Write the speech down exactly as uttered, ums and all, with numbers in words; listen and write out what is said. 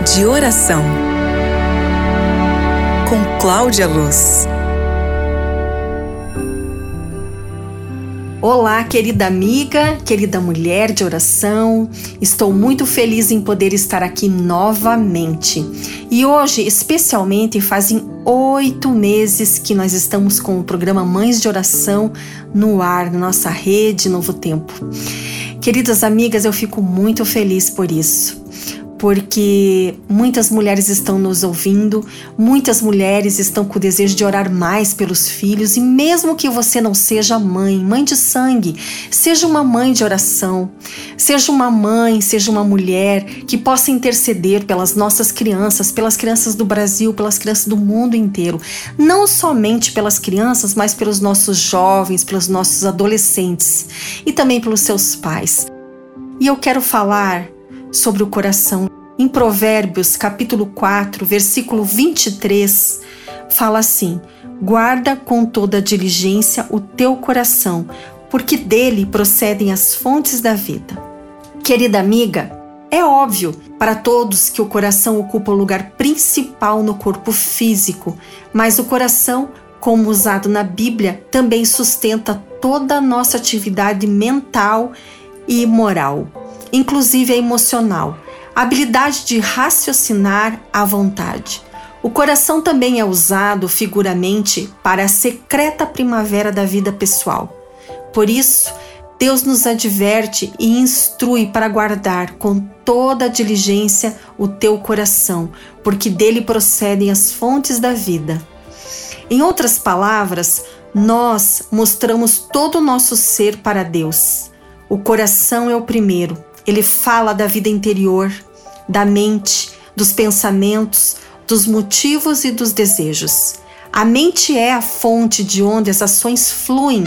de Oração, com Cláudia Luz. Olá, querida amiga, querida mulher de oração. Estou muito feliz em poder estar aqui novamente. E hoje, especialmente, fazem oito meses que nós estamos com o programa Mães de Oração no ar, na nossa rede Novo Tempo. Queridas amigas, eu fico muito feliz por isso, porque muitas mulheres estão nos ouvindo, muitas mulheres estão com o desejo de orar mais pelos filhos, e mesmo que você não seja mãe, mãe de sangue, seja uma mãe de oração, seja uma mãe, seja uma mulher que possa interceder pelas nossas crianças, pelas crianças do Brasil, pelas crianças do mundo inteiro, não somente pelas crianças, mas pelos nossos jovens, pelos nossos adolescentes e também pelos seus pais. E eu quero falar sobre o coração. Em Provérbios, capítulo quatro, versículo vinte e três, fala assim: guarda com toda diligência o teu coração, porque dele procedem as fontes da vida. Querida amiga, é óbvio para todos que o coração ocupa o lugar principal no corpo físico, mas o coração, como usado na Bíblia, também sustenta toda a nossa atividade mental e moral, inclusive a emocional, a habilidade de raciocinar à vontade. O coração também é usado figuramente para a secreta primavera da vida pessoal. Por isso, Deus nos adverte e instrui para guardar com toda a diligência o teu coração, porque dele procedem as fontes da vida. Em outras palavras, nós mostramos todo o nosso ser para Deus. O coração é o primeiro. Ele fala da vida interior, da mente, dos pensamentos, dos motivos e dos desejos. A mente é a fonte de onde as ações fluem